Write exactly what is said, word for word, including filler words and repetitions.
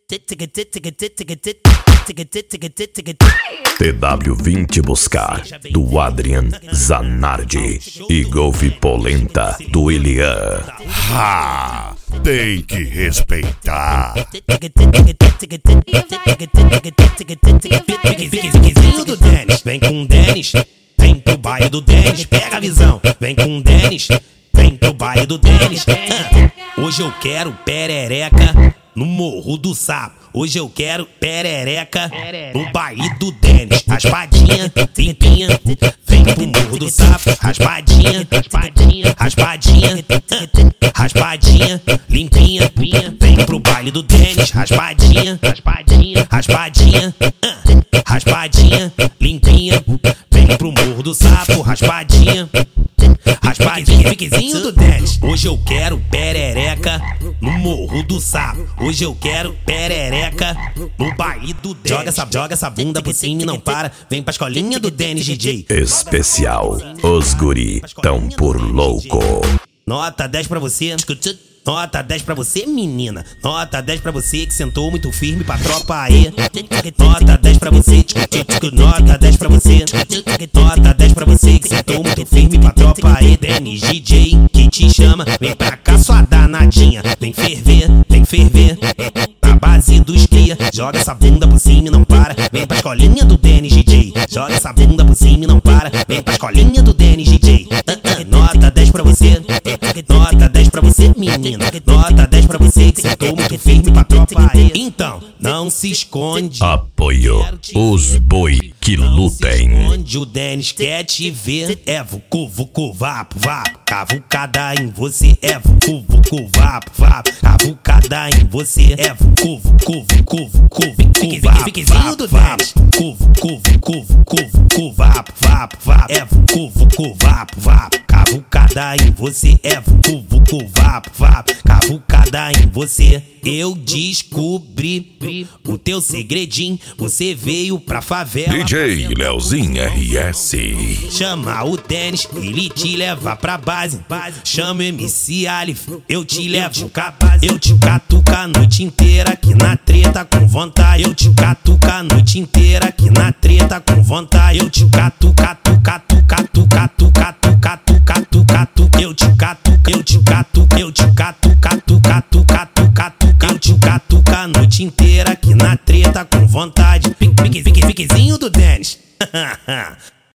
T W vinte Buscar, do Adrian Zanardi, e Golf Polenta, do Elian. Ha! Tem que respeitar. Piquezinho do Denis, vem com o Denis, vem pro baile do Denis, pega a visão, vem com o Denis, vem pro baile do Denis. Hoje eu quero perereca no Morro do Sapo. Hoje eu quero perereca no baile do Denis. Raspadinha, limpinha, vem pro Morro do Sapo. Raspadinha, raspadinha, raspadinha, raspadinha, limpinha, vem pro baile do Denis. Raspadinha, raspadinha, raspadinha, raspadinha, limpinha, vem pro Morro do Sapo. Raspadinha, raspadinha, piquezinho do Denis. Hoje eu quero perereca no Morro do Sapo. Hoje eu quero perereca no baile do Denis. Joga essa, joga essa bunda por cima e não para. Vem pra escolinha do Denis D J. Especial, os guri tão por louco. Nota dez pra você. Nota dez pra você, menina. Nota dez pra você que sentou muito firme pra tropa aí. Nota dez pra você. Nota dez pra você. Nota dez pra você que sentou muito firme pra tropa aí. Denis D J que te chama. Vem pra cá, sua danadinha. Vem ferver, vem ferver. Na base dos cria. Joga essa bunda por cima e não para. Vem pra escolinha do Denis D J. Joga essa bunda por cima e não para. Vem pra escolinha do Denis D J. Nota dez pra você. Nota dez pra você, menina. Nota dez pra você que sentou muito firme pra tropa aí. Então, não se esconde. Apoio, os boi que lutem. Onde o Denis quer te ver é vucu, vucu, vapo, vapo. Cavucada em você é vucu, vucu, vapo, vapo. Cavucada em você é vucu, vucu, vucu, vucu, vucu, vapo. Piquezinho do Denis. Vucu, vucu, vucu, vucu, vucu, vapo, vapo, vapo. É vucu, vucu, vapo, vapo. Cavucada em você é vucu, vucu, vapo, vapo. Cavucada em você. Eu descobri o teu segredinho. Você veio pra favela. D J Leozinho R S. Chama o Denis, ele te leva pra base. Chama o M C Alif, eu te levo pra base. Eu te catuca a noite inteira aqui na treta com vontade. Eu te catuca a noite inteira aqui na treta com vontade. Eu te catuca, tuca, tuca, tuca, tuca, tuca, tuca, tuca, tuca. Eu te catuca, eu te catuca, eu te catuca, tuca, tuca, tuca, tuca. Eu te catuca a noite inteira aqui na treta com vontade. Pique, pique, pique, piquezinho do Denis.